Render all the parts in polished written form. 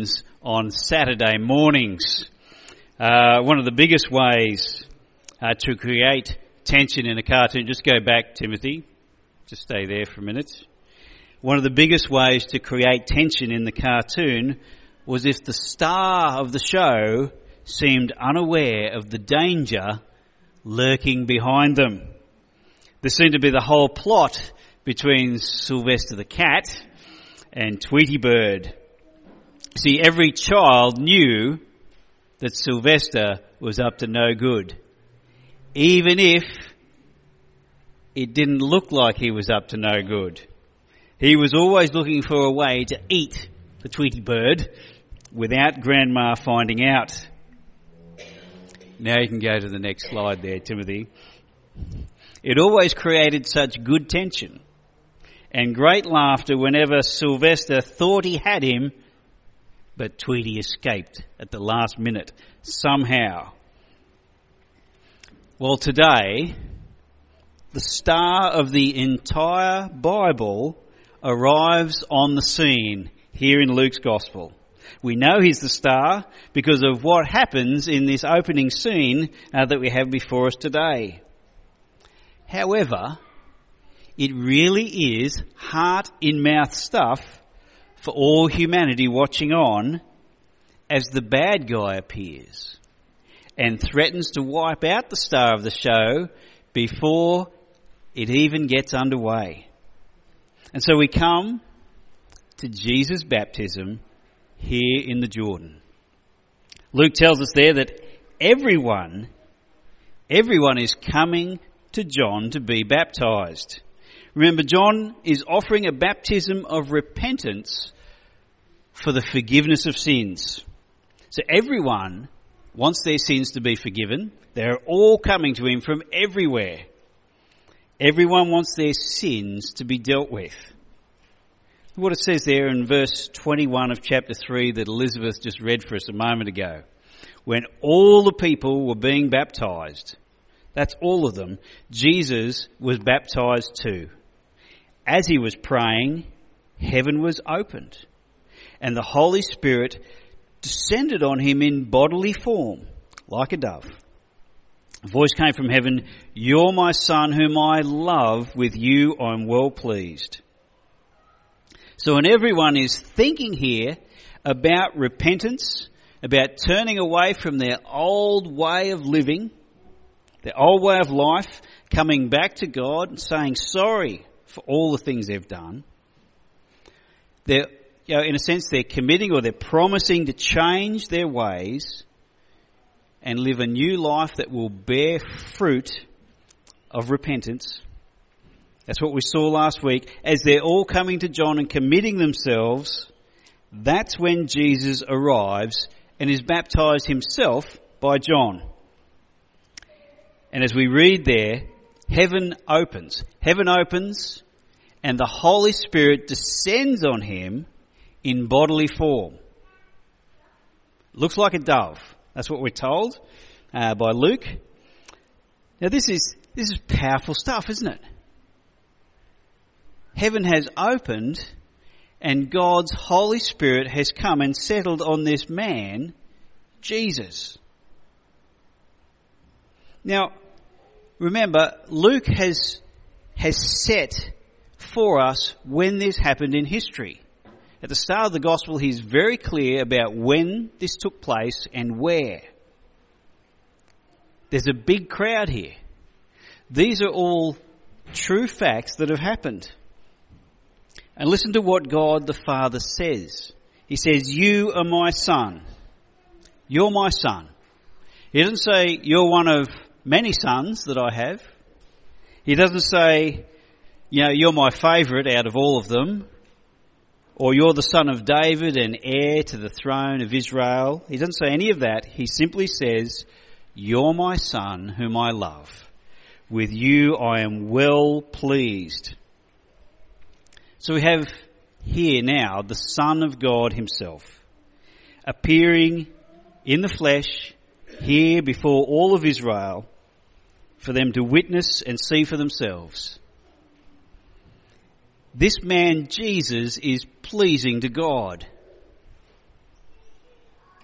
cartoons on Saturday mornings. One of the biggest ways to create tension in a cartoon, just go back, Timothy, just stay there for a minute. One of the biggest ways to create tension in the cartoon was if the star of the show seemed unaware of the danger lurking behind them. This seemed to be the whole plot between Sylvester the cat and Tweety Bird. See, every child knew that Sylvester was up to no good, even if it didn't look like he was up to no good. He was always looking for a way to eat the Tweety Bird without Grandma finding out. Now you can go to the next slide there, Timothy. It always created such good tension and great laughter whenever Sylvester thought he had him, but Tweety escaped at the last minute somehow. Well, today, the star of the entire Bible arrives on the scene here in Luke's Gospel. We know he's the star because of what happens in this opening scene that we have before us today. However, it really is heart-in-mouth stuff for all humanity watching on as the bad guy appears and threatens to wipe out the star of the show before it even gets underway. And so we come to Jesus' baptism here in the Jordan. Luke tells us there that everyone is coming to John to be baptized. Remember, John is offering a baptism of repentance for the forgiveness of sins. So everyone wants their sins to be forgiven. They're all coming to him from everywhere. Everyone wants their sins to be dealt with. What it says there in verse 21 of chapter 3 that Elizabeth just read for us a moment ago. When all the people were being baptized, that's all of them, Jesus was baptized too. As he was praying, heaven was opened, and the Holy Spirit descended on him in bodily form, like a dove. A voice came from heaven, "You're my son whom I love, with you I'm well pleased." So when everyone is thinking here about repentance, about turning away from their old way of living, their old way of life, coming back to God and saying sorry for all the things they've done, they're, in a sense, they're committing or they're promising to change their ways and live a new life that will bear fruit of repentance. That's what we saw last week. As they're all coming to John and committing themselves, that's when Jesus arrives and is baptized himself by John. And as we read there, heaven opens. Heaven opens and the Holy Spirit descends on him in bodily form. Looks like a dove. That's what we're told by Luke. Now this is powerful stuff, isn't it? Heaven has opened and God's Holy Spirit has come and settled on this man, Jesus. Now, remember, Luke has set for us when this happened in history. At the start of the Gospel, he's very clear about when this took place and where. There's a big crowd here. These are all true facts that have happened. And listen to what God the Father says. He says, "You are my son. You're my son." He doesn't say, "You're one of many sons that I have." He doesn't say, "You're my favourite out of all of them," or "You're the son of David and heir to the throne of Israel." He doesn't say any of that. He simply says, "You're my son whom I love. With you I am well pleased." So we have here now the Son of God himself appearing in the flesh here before all of Israel for them to witness and see for themselves. This man Jesus is pleasing to God.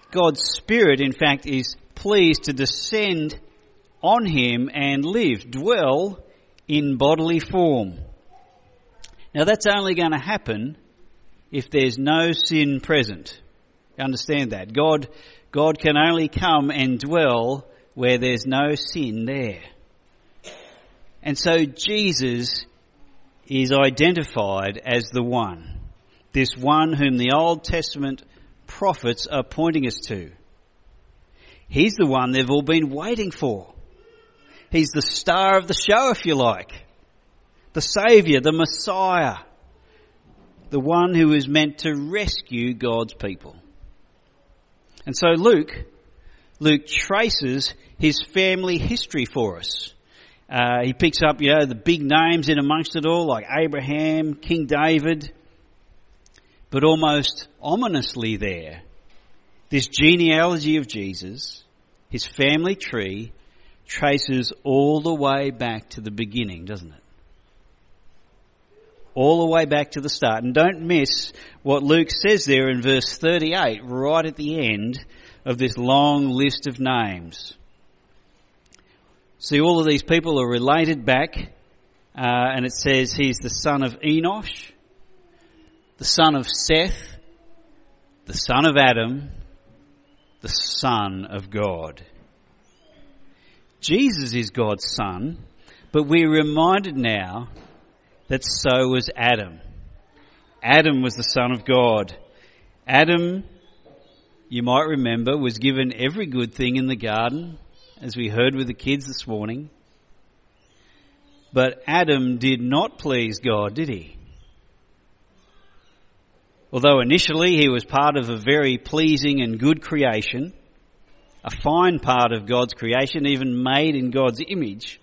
God's Spirit, in fact, is pleased to descend on him and live, dwell in bodily form. Now that's only going to happen if there's no sin present. You understand that? God can only come and dwell where there's no sin there. And so Jesus is identified as the one. This one whom the Old Testament prophets are pointing us to. He's the one they've all been waiting for. He's the star of the show, if you like. The Saviour, the Messiah. The one who is meant to rescue God's people. And so Luke traces his family history for us. He picks up, the big names in amongst it all, like Abraham, King David. But almost ominously there, this genealogy of Jesus, his family tree, traces all the way back to the beginning, doesn't it? All the way back to the start. And don't miss what Luke says there in verse 38, right at the end of this long list of names. See, all of these people are related back, and it says he's the son of Enosh, the son of Seth, the son of Adam, the Son of God. Jesus is God's son, but we're reminded now that so was Adam. Adam was the son of God. Adam, you might remember, was given every good thing in the garden, as we heard with the kids this morning. But Adam did not please God, did he? Although initially he was part of a very pleasing and good creation, a fine part of God's creation, even made in God's image,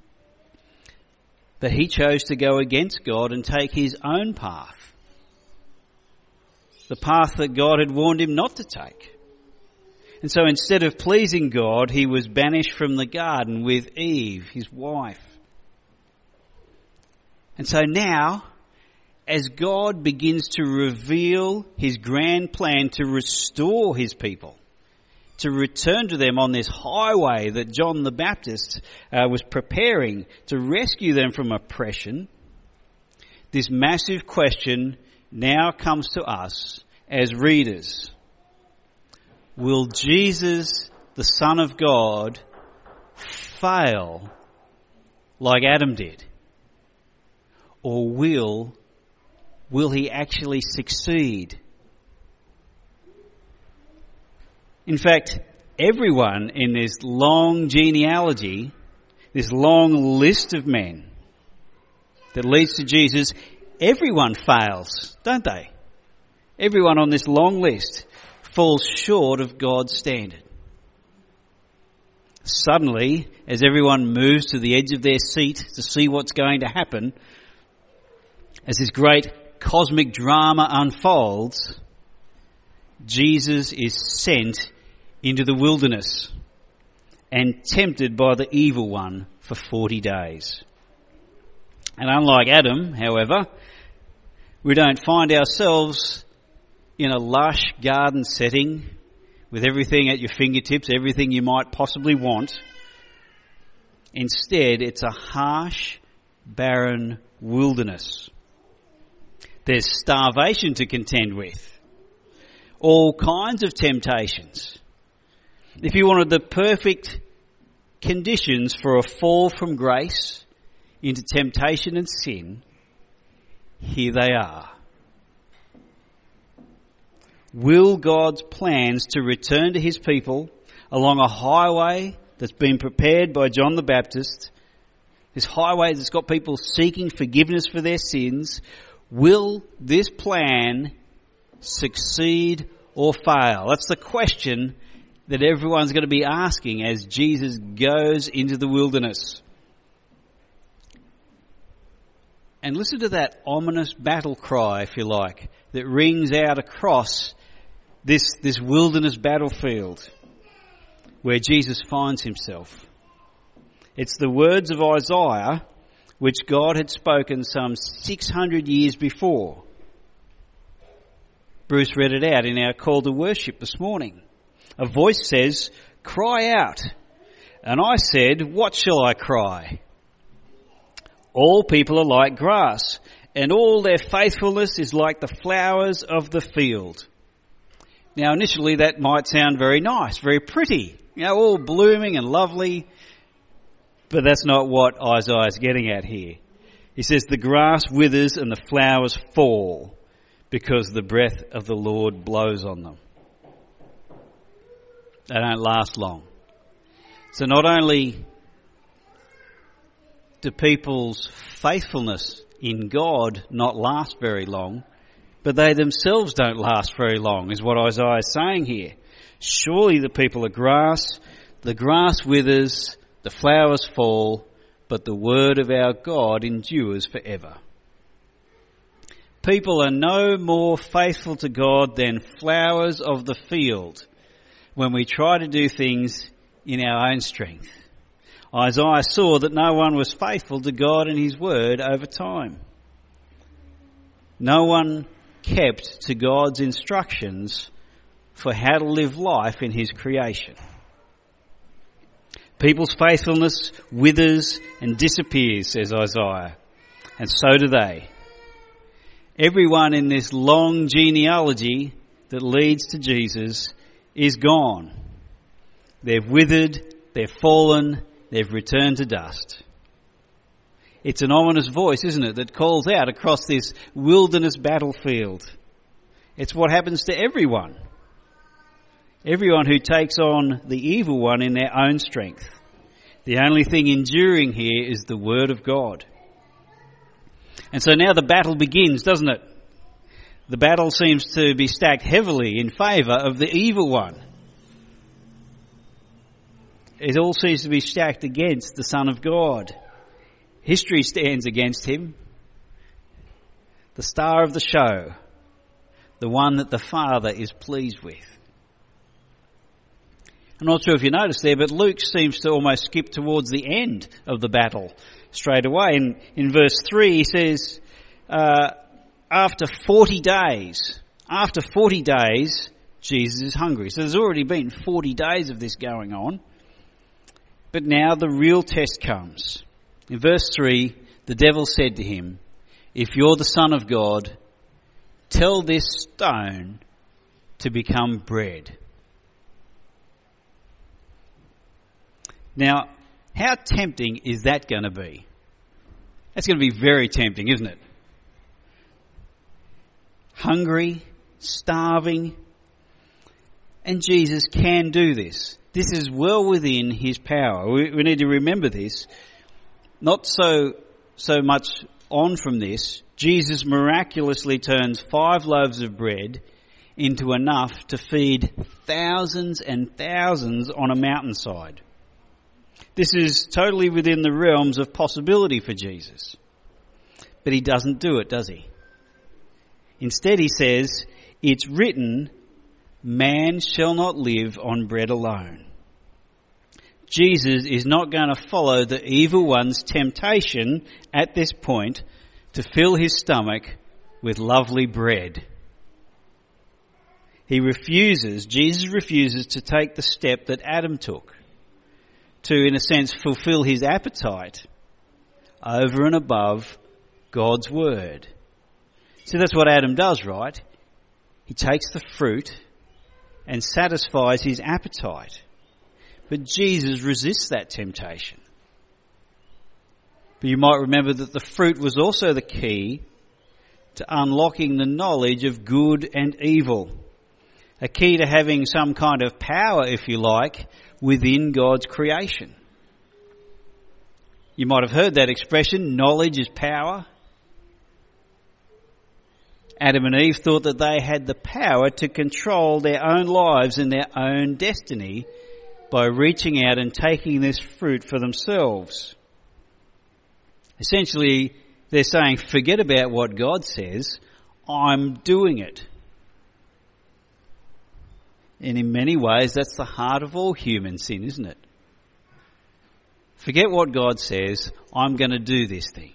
but he chose to go against God and take his own path, the path that God had warned him not to take. And so instead of pleasing God, he was banished from the garden with Eve, his wife. And so now, as God begins to reveal his grand plan to restore his people, to return to them on this highway that John the Baptist was preparing to rescue them from oppression, this massive question now comes to us as readers. Will Jesus, the Son of God, fail like Adam did? Or will he actually succeed? In fact, everyone in this long genealogy, this long list of men that leads to Jesus, everyone fails, don't they? Everyone on this long list falls short of God's standard. Suddenly, as everyone moves to the edge of their seat to see what's going to happen, as this great cosmic drama unfolds, Jesus is sent into the wilderness and tempted by the evil one for 40 days. And unlike Adam, however, we don't find ourselves in a lush garden setting with everything at your fingertips, everything you might possibly want. Instead, it's a harsh, barren wilderness. There's starvation to contend with. All kinds of temptations. If you wanted the perfect conditions for a fall from grace into temptation and sin, here they are. Will God's plans to return to his people along a highway that's been prepared by John the Baptist, this highway that's got people seeking forgiveness for their sins, will this plan succeed or fail? That's the question that everyone's going to be asking as Jesus goes into the wilderness. And listen to that ominous battle cry, if you like, that rings out across this wilderness battlefield where Jesus finds himself. It's the words of Isaiah which God had spoken some 600 years before. Bruce read it out in our call to worship this morning. A voice says, "Cry out." And I said, "What shall I cry?" All people are like grass, and all their faithfulness is like the flowers of the field. Now initially that might sound very nice, very pretty, all blooming and lovely, but that's not what Isaiah's getting at here. He says the grass withers and the flowers fall because the breath of the Lord blows on them. They don't last long. So not only do people's faithfulness in God not last very long, but they themselves don't last very long, is what Isaiah is saying here. Surely the people are grass, the grass withers, the flowers fall, but the word of our God endures forever. People are no more faithful to God than flowers of the field when we try to do things in our own strength. Isaiah saw that no one was faithful to God and his word over time. No one kept to God's instructions for how to live life in his creation. People's faithfulness withers and disappears, says Isaiah, and so do they. Everyone in this long genealogy that leads to Jesus is gone. They've withered, they've fallen, they've returned to dust. It's an ominous voice, isn't it, that calls out across this wilderness battlefield. It's what happens to everyone. Everyone who takes on the evil one in their own strength. The only thing enduring here is the word of God. And so now the battle begins, doesn't it? The battle seems to be stacked heavily in favour of the evil one. It all seems to be stacked against the Son of God. History stands against him. The star of the show. The one that the Father is pleased with. I'm not sure if you noticed there, but Luke seems to almost skip towards the end of the battle straight away. In verse 3 he says, after 40 days, Jesus is hungry. So there's already been 40 days of this going on. But now the real test comes. In verse 3, the devil said to him, "If you're the Son of God, tell this stone to become bread." Now, how tempting is that going to be? That's going to be very tempting, isn't it? Hungry, starving, and Jesus can do this. This is well within his power. We need to remember this. Not so much on from this, Jesus miraculously turns 5 loaves of bread into enough to feed thousands and thousands on a mountainside. This is totally within the realms of possibility for Jesus. But he doesn't do it, does he? Instead he says, "It's written, man shall not live on bread alone." Jesus is not going to follow the evil one's temptation at this point to fill his stomach with lovely bread. Jesus refuses to take the step that Adam took to, in a sense, fulfill his appetite over and above God's word. See, that's what Adam does, right? He takes the fruit and satisfies his appetite. But Jesus resists that temptation. But you might remember that the fruit was also the key to unlocking the knowledge of good and evil. A key to having some kind of power, if you like, within God's creation. You might have heard that expression, knowledge is power. Adam and Eve thought that they had the power to control their own lives and their own destiny by reaching out and taking this fruit for themselves. Essentially, they're saying, forget about what God says, I'm doing it. And in many ways, that's the heart of all human sin, isn't it? Forget what God says, I'm going to do this thing.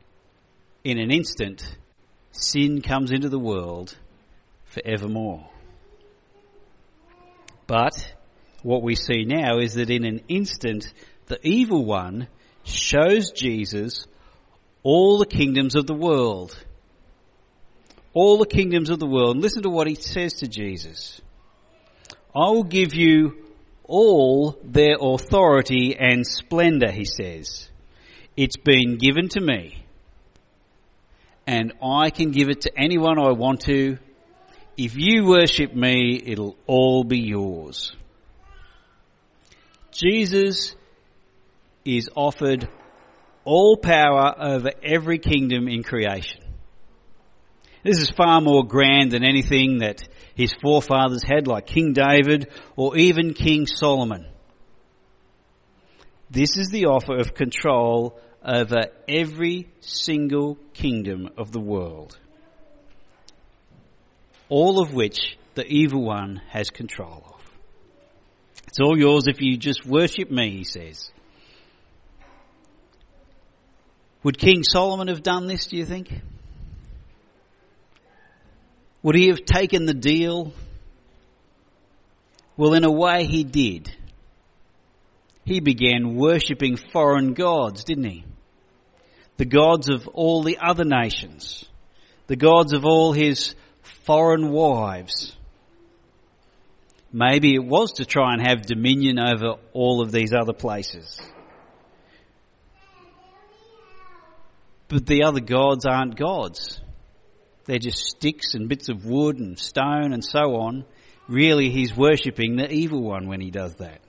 In an instant, sin comes into the world forevermore. But what we see now is that in an instant, the evil one shows Jesus all the kingdoms of the world. All the kingdoms of the world. And listen to what he says to Jesus. I will give you all their authority and splendour, he says. It's been given to me, and I can give it to anyone I want to. If you worship me, it'll all be yours. Jesus is offered all power over every kingdom in creation. This is far more grand than anything that his forefathers had, like King David or even King Solomon. This is the offer of control over every single kingdom of the world, all of which the evil one has control of. It's all yours if you just worship me, he says. Would King Solomon have done this, do you think? Would he have taken the deal? Well, in a way he did. He began worshipping foreign gods, didn't he? The gods of all the other nations. The gods of all his foreign wives. Maybe it was to try and have dominion over all of these other places. But the other gods aren't gods. They're just sticks and bits of wood and stone and so on. Really, he's worshipping the evil one when he does that.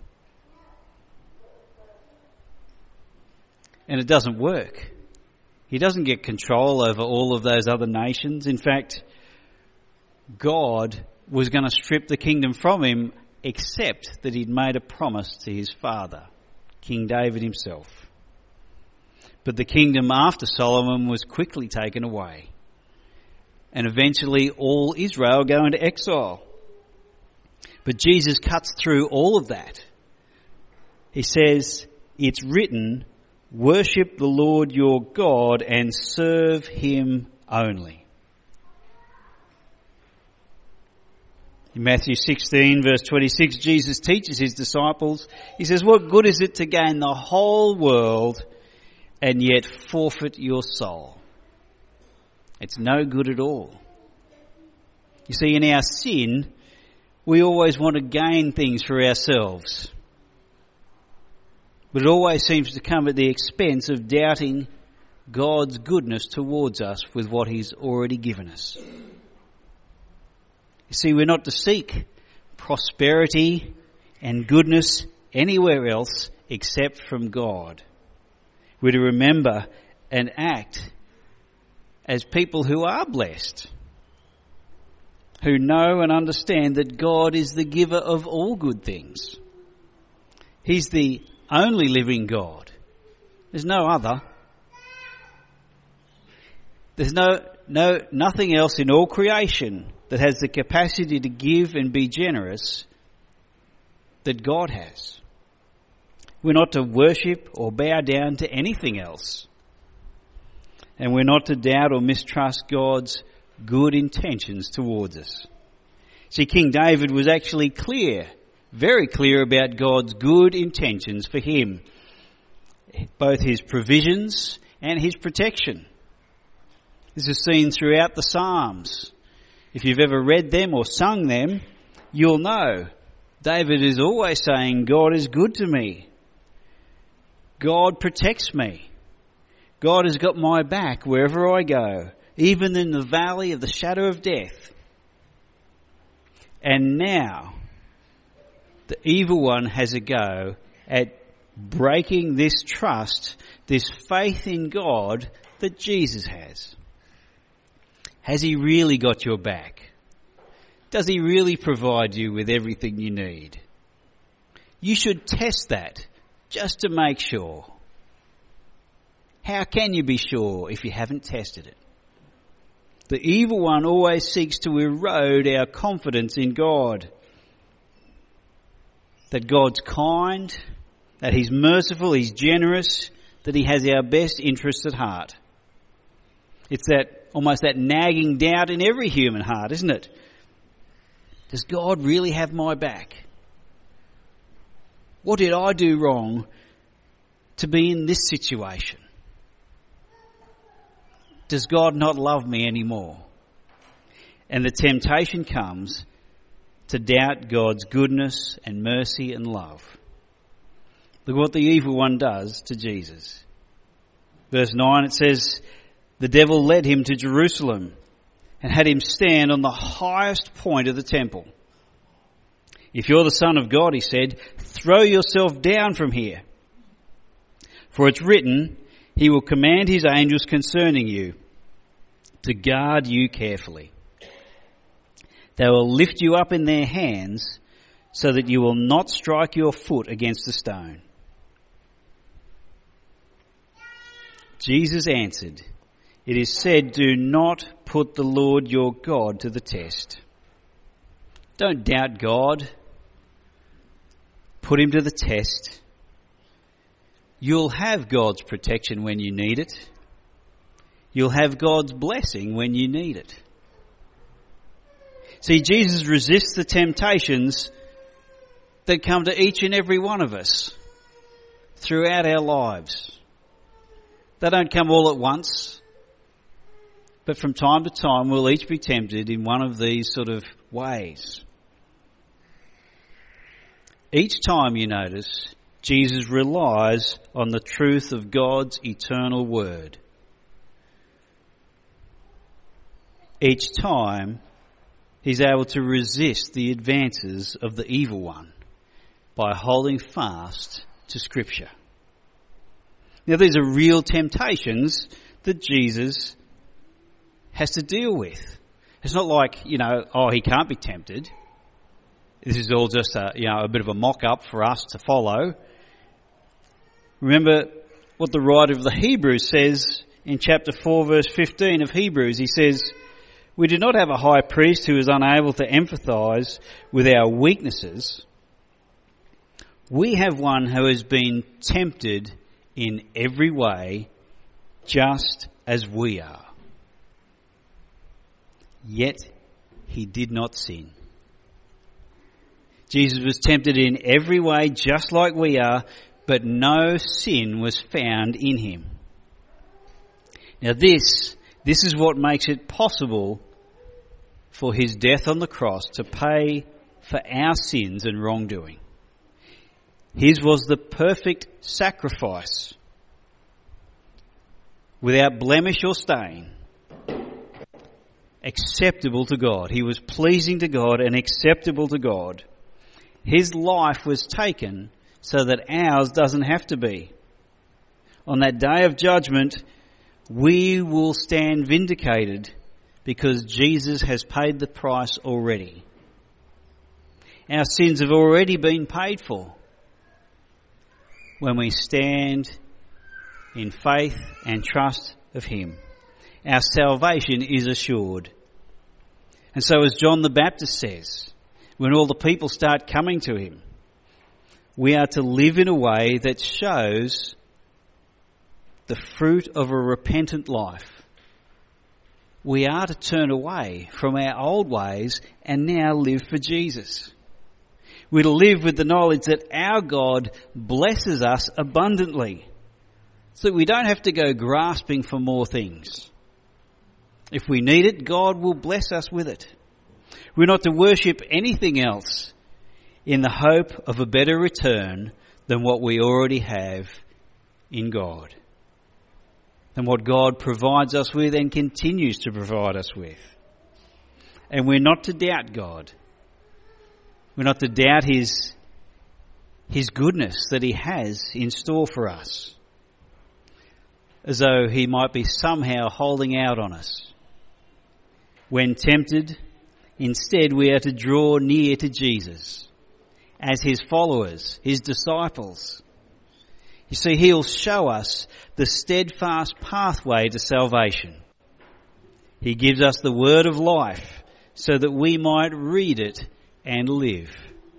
And it doesn't work. He doesn't get control over all of those other nations. In fact, God was going to strip the kingdom from him, except that he'd made a promise to his father, King David himself. But the kingdom after Solomon was quickly taken away. And eventually all Israel go into exile. But Jesus cuts through all of that. He says, it's written, worship the Lord your God and serve him only. In Matthew 16 verse 26, Jesus teaches his disciples, he says, what good is it to gain the whole world and yet forfeit your soul? It's no good at all. You see, in our sin, we always want to gain things for ourselves. But it always seems to come at the expense of doubting God's goodness towards us with what he's already given us. You see, we're not to seek prosperity and goodness anywhere else except from God. We're to remember and act as people who are blessed, who know and understand that God is the giver of all good things. He's the only living God. There's no other. There's nothing else in all creation that has the capacity to give and be generous that God has. We're not to worship or bow down to anything else. And we're not to doubt or mistrust God's good intentions towards us. See, King David was actually clear, very clear about God's good intentions for him, both his provisions and his protection. This is seen throughout the Psalms. If you've ever read them or sung them, you'll know David is always saying, God is good to me. God protects me. God has got my back wherever I go, even in the valley of the shadow of death. And now, the evil one has a go at breaking this trust, this faith in God that Jesus has. Has he really got your back? Does he really provide you with everything you need? You should test that just to make sure. How can you be sure if you haven't tested it? The evil one always seeks to erode our confidence in God. That God's kind, that he's merciful, he's generous, that he has our best interests at heart. It's almost that nagging doubt in every human heart, isn't it? Does God really have my back? What did I do wrong to be in this situation? Does God not love me anymore? And the temptation comes to doubt God's goodness and mercy and love. Look what the evil one does to Jesus. Verse 9, it says, the devil led him to Jerusalem and had him stand on the highest point of the temple. If you're the Son of God, he said, throw yourself down from here. For it's written, he will command his angels concerning you to guard you carefully. They will lift you up in their hands so that you will not strike your foot against a stone. Jesus answered, it is said, do not put the Lord your God to the test. Don't doubt God. Put him to the test. You'll have God's protection when you need it. You'll have God's blessing when you need it. See, Jesus resists the temptations that come to each and every one of us throughout our lives. They don't come all at once, but from time to time we'll each be tempted in one of these sort of ways. Each time, you notice, Jesus relies on the truth of God's eternal word. Each time, he's able to resist the advances of the evil one by holding fast to Scripture. Now, these are real temptations that Jesus has to deal with. It's not like, he can't be tempted. This is all just a bit of a mock-up for us to follow. Remember what the writer of the Hebrews says in chapter 4, verse 15 of Hebrews. He says, we do not have a high priest who is unable to empathise with our weaknesses. We have one who has been tempted in every way, just as we are. Yet he did not sin. Jesus was tempted in every way, just like we are, but no sin was found in him. Now this is what makes it possible for his death on the cross to pay for our sins and wrongdoing. His was the perfect sacrifice, without blemish or stain, acceptable to God. He was pleasing to God and acceptable to God. His life was taken so that ours doesn't have to be. On that day of judgment, we will stand vindicated because Jesus has paid the price already. Our sins have already been paid for when we stand in faith and trust of him. Our salvation is assured. And so as John the Baptist says, when all the people start coming to him, we are to live in a way that shows the fruit of a repentant life. We are to turn away from our old ways and now live for Jesus. We're to live with the knowledge that our God blesses us abundantly, so that we don't have to go grasping for more things. If we need it, God will bless us with it. We're not to worship anything else in the hope of a better return than what we already have in God, than what God provides us with and continues to provide us with. And we're not to doubt God. We're not to doubt his goodness that he has in store for us, as though he might be somehow holding out on us. When tempted, instead we are to draw near to Jesus as his followers, his disciples. You see, he'll show us the steadfast pathway to salvation. He gives us the word of life so that we might read it and live.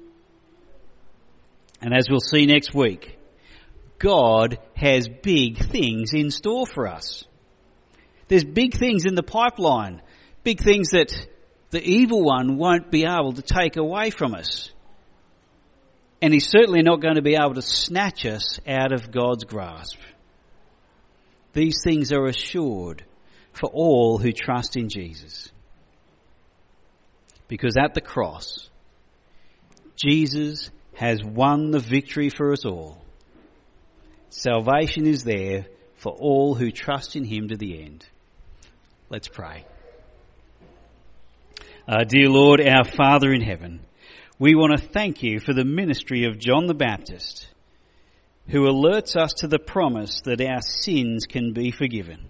And as we'll see next week, God has big things in store for us. There's big things in the pipeline, big things that the evil one won't be able to take away from us. And he's certainly not going to be able to snatch us out of God's grasp. These things are assured for all who trust in Jesus. Because at the cross, Jesus has won the victory for us all. Salvation is there for all who trust in him to the end. Let's pray. Dear Lord, our Father in heaven, we want to thank you for the ministry of John the Baptist, who alerts us to the promise that our sins can be forgiven.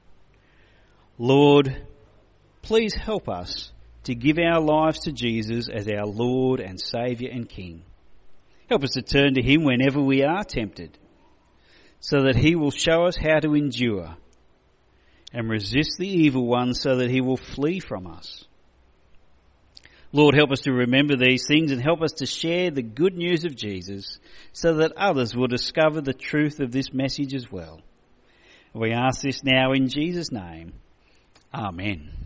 Lord, please help us to give our lives to Jesus as our Lord and Saviour and King. Help us to turn to him whenever we are tempted, so that he will show us how to endure and resist the evil one so that he will flee from us. Lord, help us to remember these things and help us to share the good news of Jesus so that others will discover the truth of this message as well. We ask this now in Jesus' name. Amen.